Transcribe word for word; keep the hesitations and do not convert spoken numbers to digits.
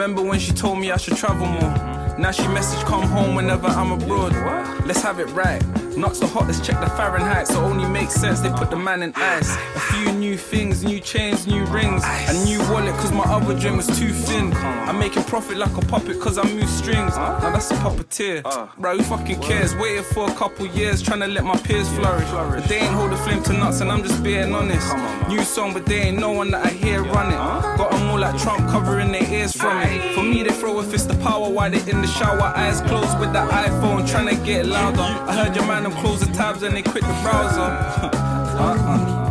Remember when she told me I should travel more? Now she message come home whenever I'm abroad. Let's have it right. Not so hot, let's check the Fahrenheit. So only makes sense they put the man in ice. A few new things, new chains, new rings, a new wallet cause my other drink was too thin. I'm making profit like a puppet cause I move strings. Now that's a puppeteer. Bro, who fucking cares? Waited for a couple years trying to let my peers flourish. But they ain't hold the flame to nuts and I'm just being honest. New song but they ain't no one that I hear run it. Got them all like Trump covering their ears from it. For me they throw a fist of power while they in the shower. Eyes closed with the iPhone trying to get louder. I heard your man them close the tabs and they quit the browser. uh-uh.